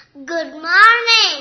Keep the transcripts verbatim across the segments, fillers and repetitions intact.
Good morning.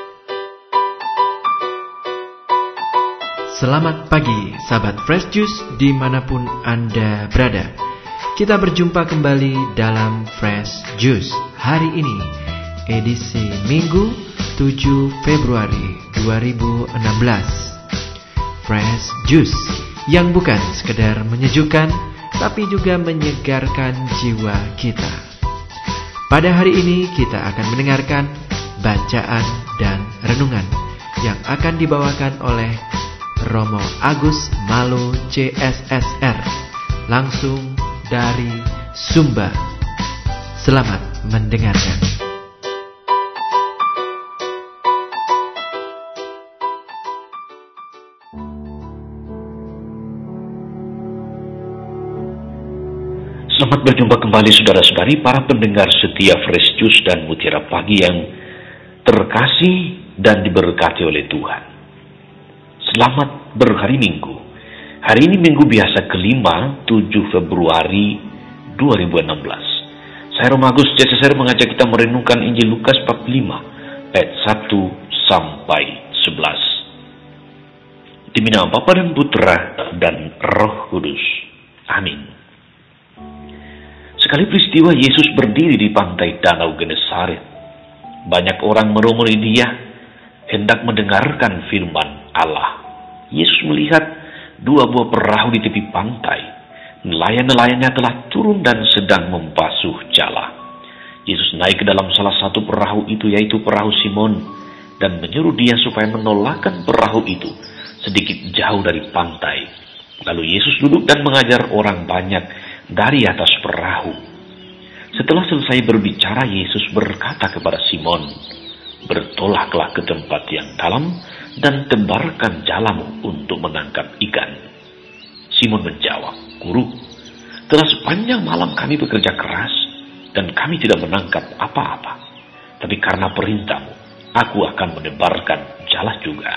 Selamat pagi, sahabat Fresh Juice dimanapun Anda berada. Kita berjumpa kembali dalam Fresh Juice hari ini, edisi Minggu tujuh Februari dua ribu enam belas. Fresh Juice yang bukan sekedar menyejukkan, tapi juga menyegarkan jiwa kita. Pada hari ini kita akan mendengarkan bacaan dan renungan yang akan dibawakan oleh Romo Agus Malu C S S R langsung dari Sumba. Selamat mendengarkan. Selamat berjumpa kembali saudara-saudari para pendengar setia Fresh Juice dan Mutiara Pagi yang terkasih dan diberkati oleh Tuhan. Selamat berhari Minggu. Hari ini Minggu biasa kelima, tujuh Februari dua ribu enam belas. Saya Romo Agus C S S R mengajak kita merenungkan Injil Lukas empat puluh lima ayat satu sampai sebelas. Demi nama Bapa dan Putra dan Roh Kudus. Amin. Sekali peristiwa Yesus berdiri di pantai Danau Genesaret. Banyak orang merumuni dia, hendak mendengarkan firman Allah. Yesus melihat dua buah perahu di tepi pantai. Nelayan-nelayannya telah turun dan sedang membasuh jala. Yesus naik ke dalam salah satu perahu itu, yaitu perahu Simon, dan menyuruh dia supaya menolakkan perahu itu sedikit jauh dari pantai. Lalu Yesus duduk dan mengajar orang banyak dari atas perahu. Setelah selesai berbicara, Yesus berkata kepada Simon, "Bertolaklah ke tempat yang dalam dan tebarkan jalamu untuk menangkap ikan." Simon menjawab, "Guru, telah sepanjang malam kami bekerja keras dan kami tidak menangkap apa-apa. Tapi karena perintahmu, aku akan menebarkan jala juga."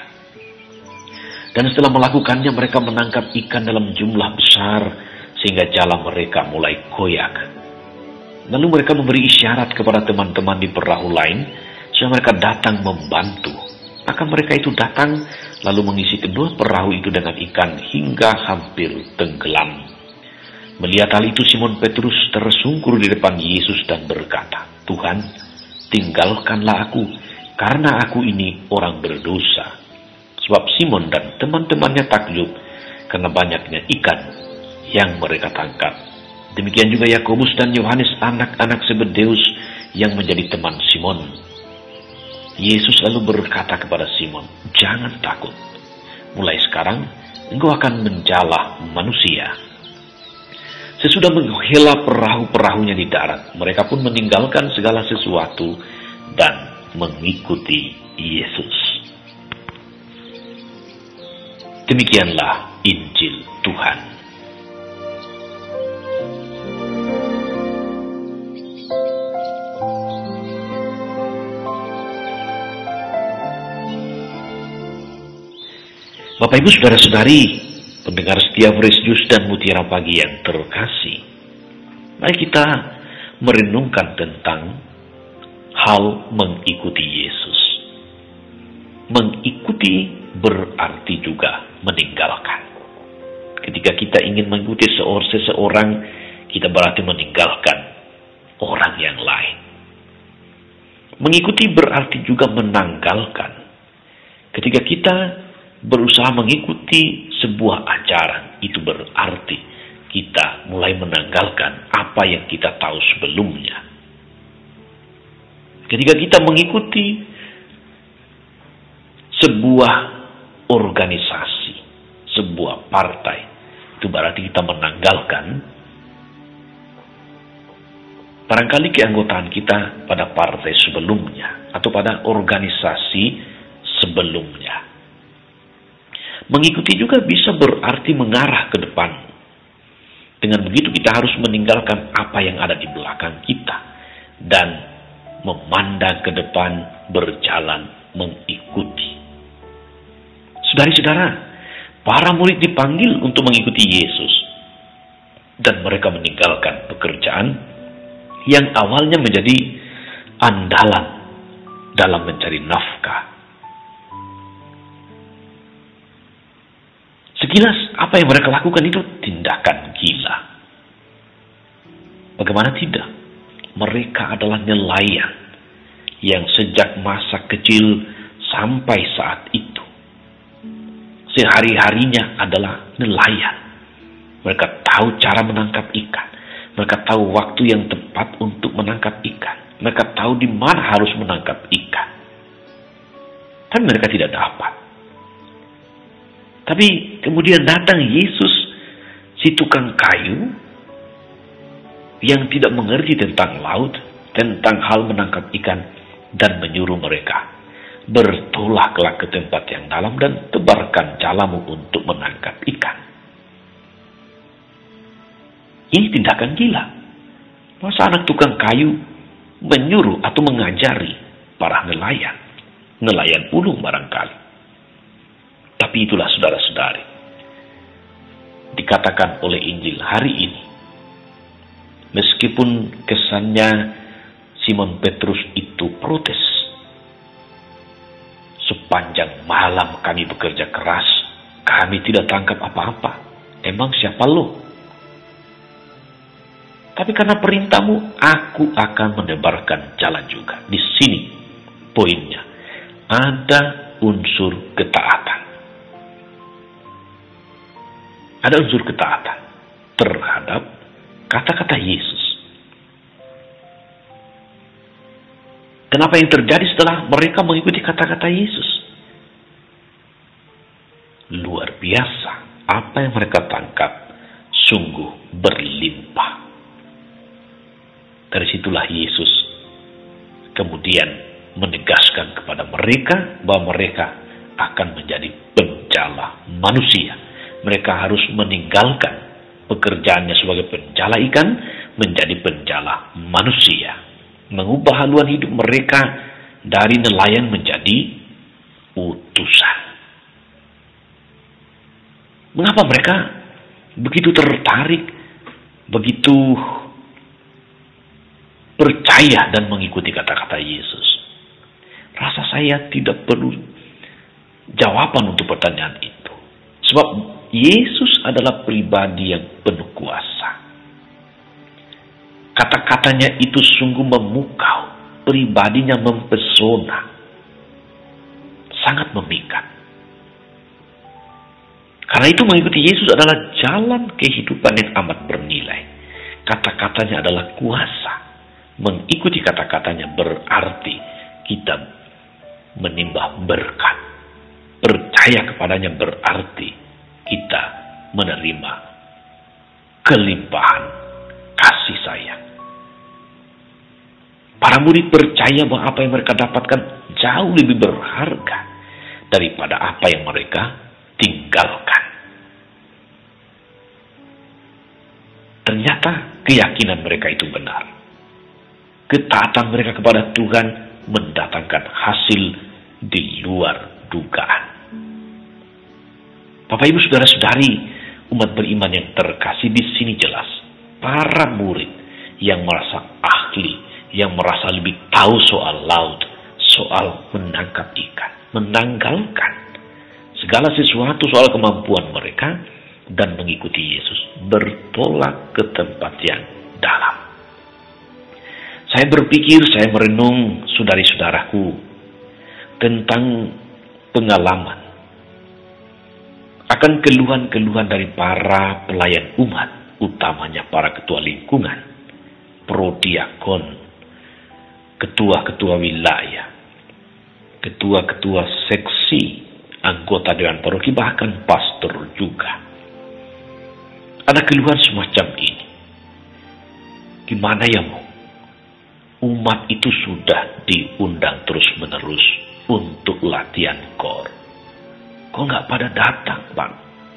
Dan setelah melakukannya, mereka menangkap ikan dalam jumlah besar, sehingga jala mereka mulai koyak. Lalu mereka memberi isyarat kepada teman-teman di perahu lain, supaya mereka datang membantu. Maka mereka itu datang, lalu mengisi kedua perahu itu dengan ikan hingga hampir tenggelam. Melihat hal itu, Simon Petrus tersungkur di depan Yesus dan berkata, "Tuhan, tinggalkanlah aku, karena aku ini orang berdosa." Sebab Simon dan teman-temannya takjub karena banyaknya ikan yang mereka tangkap. Demikian juga Yakobus dan Yohanes, anak-anak Zebedeus yang menjadi teman Simon. Yesus lalu berkata kepada Simon, "Jangan takut. Mulai sekarang engkau akan menjala manusia." Sesudah menghela perahu-perahunya di darat, mereka pun meninggalkan segala sesuatu dan mengikuti Yesus. Demikianlah Injil Tuhan. Bapak Ibu Saudara-saudari, pendengar setia Fresh Juice dan Mutiara Pagi yang terkasih, mari kita merenungkan tentang hal mengikuti Yesus. Mengikuti berarti juga meninggalkan. Ketika kita ingin mengikuti seseorang, kita berarti meninggalkan orang yang lain. Mengikuti berarti juga menanggalkan. Ketika kita berusaha mengikuti sebuah ajaran, itu berarti kita mulai menanggalkan apa yang kita tahu sebelumnya. Ketika kita mengikuti sebuah organisasi, sebuah partai, itu berarti kita menanggalkan barangkali keanggotaan kita pada partai sebelumnya atau pada organisasi sebelumnya. Mengikuti juga bisa berarti mengarah ke depan. Dengan begitu kita harus meninggalkan apa yang ada di belakang kita dan memandang ke depan, berjalan mengikuti. Saudari-saudara, para murid dipanggil untuk mengikuti Yesus dan mereka meninggalkan pekerjaan yang awalnya menjadi andalan dalam mencari nafkah. Sekilas apa yang mereka lakukan itu tindakan gila. Bagaimana tidak? Mereka adalah nelayan yang sejak masa kecil sampai saat itu sehari-harinya adalah nelayan. Mereka tahu cara menangkap ikan. Mereka tahu waktu yang tepat untuk menangkap ikan. Mereka tahu di mana harus menangkap ikan. Tapi mereka tidak dapat. Tapi kemudian datang Yesus, si tukang kayu, yang tidak mengerti tentang laut, tentang hal menangkap ikan, dan menyuruh mereka, bertolaklah ke tempat yang dalam dan tebarkan jalamu untuk menangkap ikan. Ini tindakan gila. Masa anak tukang kayu menyuruh atau mengajari para nelayan, nelayan ulung barangkali. Tapi itulah saudara-saudari, dikatakan oleh Injil hari ini, meskipun kesannya Simon Petrus itu protes, sepanjang malam kami bekerja keras, kami tidak tangkap apa-apa. Emang siapa lo? Tapi karena perintahmu, aku akan menebarkan jalan juga. Di sini poinnya, ada unsur ketaatan. Ada unsur ketaatan terhadap kata-kata Yesus. Dan apa yang terjadi setelah mereka mengikuti kata-kata Yesus? Luar biasa. Apa yang mereka tangkap sungguh berlimpah. Dari situlah Yesus kemudian menegaskan kepada mereka bahwa mereka akan menjadi penjala manusia. Mereka harus meninggalkan pekerjaannya sebagai penjala ikan menjadi penjala manusia. Mengubah haluan hidup mereka dari nelayan menjadi utusan. Mengapa mereka begitu tertarik, begitu percaya dan mengikuti kata-kata Yesus? Rasa saya tidak perlu jawaban untuk pertanyaan itu. Sebab Yesus adalah pribadi yang penuh kuasa. Kata-katanya itu sungguh memukau, pribadinya mempesona, sangat memikat. Karena itu mengikuti Yesus adalah jalan kehidupan yang amat bernilai. Kata-katanya adalah kuasa. Mengikuti kata-katanya berarti kita menimba berkat. Percaya kepadanya berarti kita menerima kelimpahan kasih sayang. Para murid percaya bahwa apa yang mereka dapatkan jauh lebih berharga daripada apa yang mereka tinggalkan. Ternyata keyakinan mereka itu benar. Ketaatan mereka kepada Tuhan mendatangkan hasil di luar dugaan. Bapak Ibu Saudara-saudari, umat beriman yang terkasih, di sini jelas para murid yang merasa ahli, yang merasa lebih tahu soal laut, soal menangkap ikan, menanggalkan segala sesuatu soal kemampuan mereka dan mengikuti Yesus, bertolak ke tempat yang dalam. Saya berpikir, saya merenung saudari-saudaraku tentang pengalaman akan keluhan-keluhan dari para pelayan umat, utamanya para ketua lingkungan, prodiakon, ketua-ketua wilayah, ketua-ketua seksi, anggota dewan paroki, bahkan pastor juga. Ada keluhan semacam ini. Gimana ya mau? Umat itu sudah diundang terus-menerus untuk latihan kor. Kok nggak pada datang, Bang?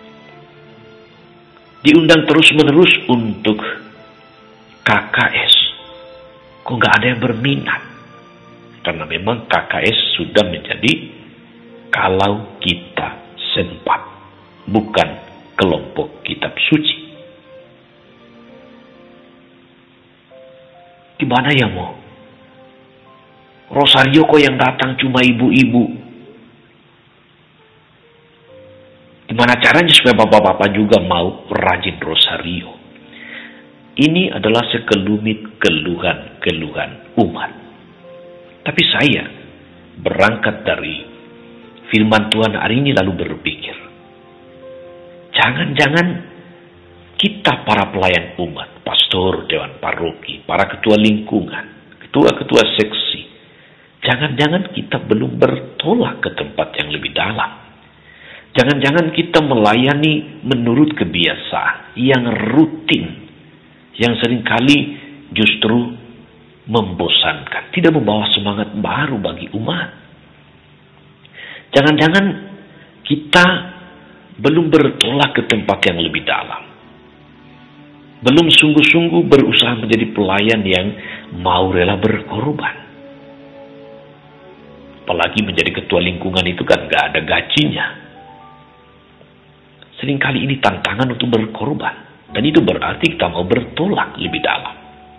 Diundang terus-menerus untuk K K S. Kok nggak ada yang berminat? Karena memang K K S sudah menjadi kalau kita sempat, bukan kelompok kitab suci. Gimana ya mau? Rosario kok yang datang cuma ibu-ibu. Gimana caranya supaya bapak-bapak juga mau rajin rosario? Ini adalah sekelumit keluhan-keluhan umat. Tapi saya berangkat dari firman Tuhan hari ini lalu berpikir, jangan-jangan kita para pelayan umat, pastor, dewan paroki, para ketua lingkungan, ketua-ketua seksi, jangan-jangan kita belum bertolak ke tempat yang lebih dalam. Jangan-jangan kita melayani menurut kebiasaan yang rutin, yang seringkali justru membosankan, tidak membawa semangat baru bagi umat. Jangan-jangan kita belum bertolak ke tempat yang lebih dalam, belum sungguh-sungguh berusaha menjadi pelayan yang mau rela berkorban. Apalagi menjadi ketua lingkungan itu kan gak ada gajinya. Seringkali ini tantangan untuk berkorban. Dan itu berarti kita mau bertolak lebih dalam.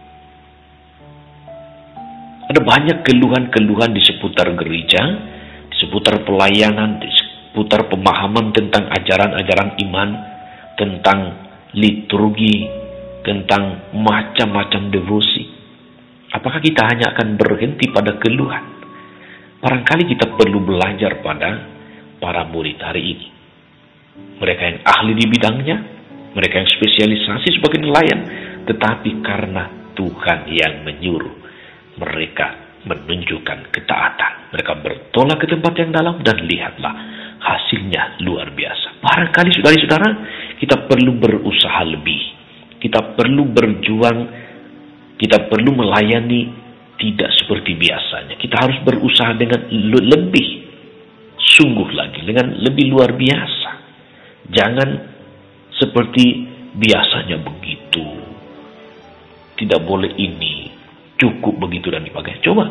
Ada banyak keluhan-keluhan di seputar gereja, di seputar pelayanan, di seputar pemahaman tentang ajaran-ajaran iman, tentang liturgi, tentang macam-macam devosi. Apakah kita hanya akan berhenti pada keluhan? Barangkali kita perlu belajar pada para murid hari ini. Mereka yang ahli di bidangnya, mereka yang spesialisasi sebagai nelayan, tetapi karena Tuhan yang menyuruh, mereka menunjukkan ketaatan. Mereka bertolak ke tempat yang dalam dan lihatlah hasilnya luar biasa. Barangkali saudara-saudara, kita perlu berusaha lebih. Kita perlu berjuang, kita perlu melayani tidak seperti biasanya. Kita harus berusaha dengan lebih sungguh lagi, dengan lebih luar biasa. Jangan seperti biasanya begitu. Tidak boleh ini, cukup begitu dan dipakai. Coba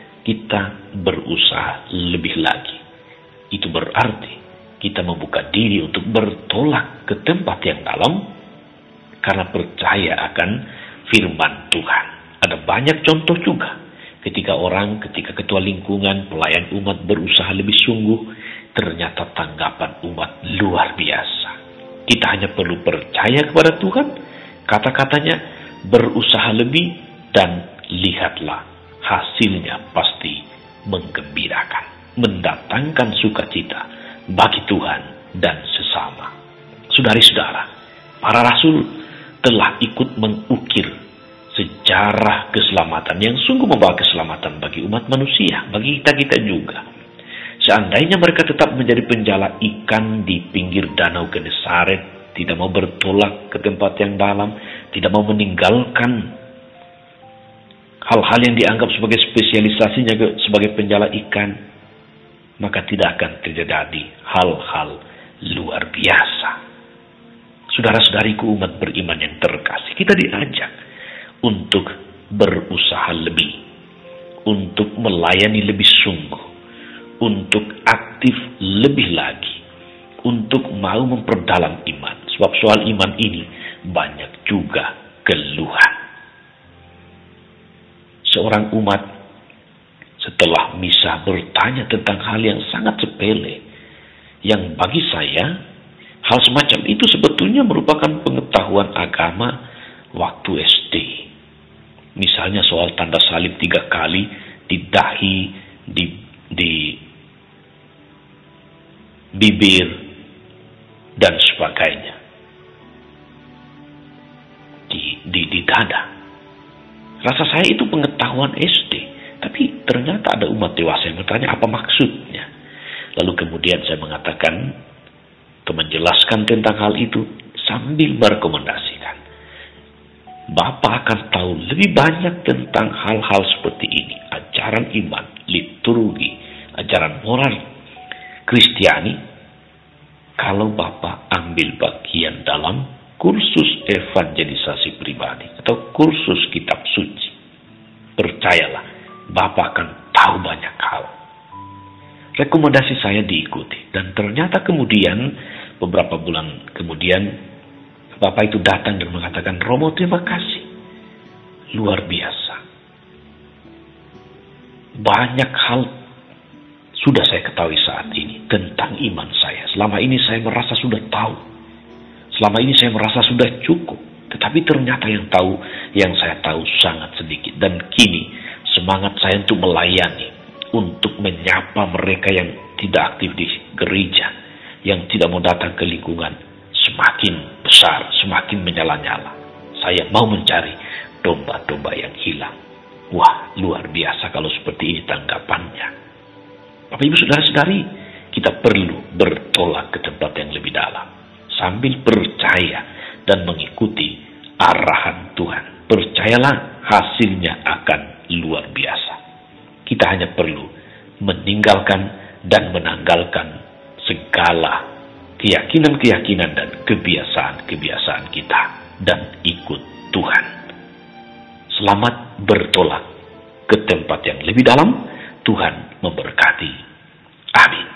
kita berusaha lebih lagi. Itu berarti kita membuka diri untuk bertolak ke tempat yang dalam karena percaya akan firman Tuhan. Ada banyak contoh juga. Ketika orang, ketika ketua lingkungan, pelayan umat berusaha lebih sungguh, ternyata tanggapan umat luar biasa. Kita hanya perlu percaya kepada Tuhan, kata-katanya berusaha lebih, dan lihatlah hasilnya pasti menggembirakan, mendatangkan sukacita bagi Tuhan dan sesama. Saudari-saudara, para rasul telah ikut mengukir sejarah keselamatan yang sungguh membawa keselamatan bagi umat manusia, bagi kita-kita juga. Seandainya mereka tetap menjadi penjala ikan di pinggir danau Genesaret, tidak mau bertolak ke tempat yang dalam, tidak mau meninggalkan hal-hal yang dianggap sebagai spesialisasinya sebagai penjala ikan, maka tidak akan terjadi hal-hal luar biasa. Saudara-saudariku umat beriman yang terkasih, kita diajak untuk berusaha lebih, untuk melayani lebih sungguh, untuk aktif lebih lagi, untuk mau memperdalam iman. Sebab soal iman ini banyak juga keluhan. Seorang umat setelah misa bertanya tentang hal yang sangat sepele, yang bagi saya hal semacam itu sebetulnya merupakan pengetahuan agama waktu S D. Misalnya soal tanda salib tiga kali di dahi, di, di bibir, dan sebagainya. Di, di, di dada. Rasa saya itu pengetahuan S D. Tapi ternyata ada umat dewasa yang bertanya apa maksudnya. Lalu kemudian saya mengatakan, atau menjelaskan tentang hal itu sambil merekomendasikan. Bapak akan tahu lebih banyak tentang hal-hal seperti ini. Ajaran iman, liturgi, ajaran moral Kristiani. Kalau Bapak ambil bagian dalam kursus evangelisasi pribadi atau kursus kitab suci. Percayalah, Bapak akan tahu banyak hal. Rekomendasi saya diikuti. Dan ternyata kemudian, beberapa bulan kemudian, Bapak itu datang dan mengatakan, Romo terima kasih. Luar biasa. banyak hal sudah saya ketahui saat ini tentang iman saya. Selama ini saya merasa sudah tahu. Selama ini saya merasa sudah cukup. Tetapi ternyata yang tahu, yang saya tahu sangat sedikit. Dan kini semangat saya untuk melayani, untuk menyapa mereka yang tidak aktif di gereja, yang tidak mau datang ke lingkungan, semakin besar, semakin menyala-nyala. Saya mau mencari domba-domba yang hilang. Wah, luar biasa kalau seperti ini tanggapannya. Bapak Ibu Saudara-saudari, kita perlu bertolak ke tempat yang lebih dalam, sambil percaya dan mengikuti arahan Tuhan. Percayalah, hasilnya akan luar biasa. Kita hanya perlu meninggalkan dan menanggalkan segala keyakinan-keyakinan dan kebiasaan-kebiasaan kita dan ikut Tuhan. Selamat bertolak ke tempat yang lebih dalam. Tuhan memberkati. Amin.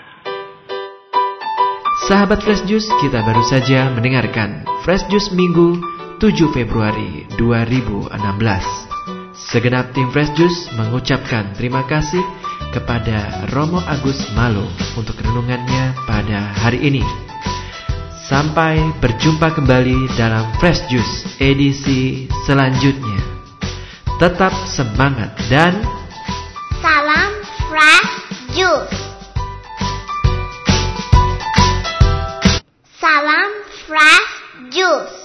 Sahabat Fresh Juice, kita baru saja mendengarkan Fresh Juice Minggu tujuh Februari dua ribu enam belas. Segenap tim Fresh Juice mengucapkan terima kasih kepada Romo Agus Malo untuk renungannya pada hari ini. Sampai berjumpa kembali dalam Fresh Juice edisi selanjutnya. Tetap semangat dan salam Fresh Juice. Salam Fresh Juice.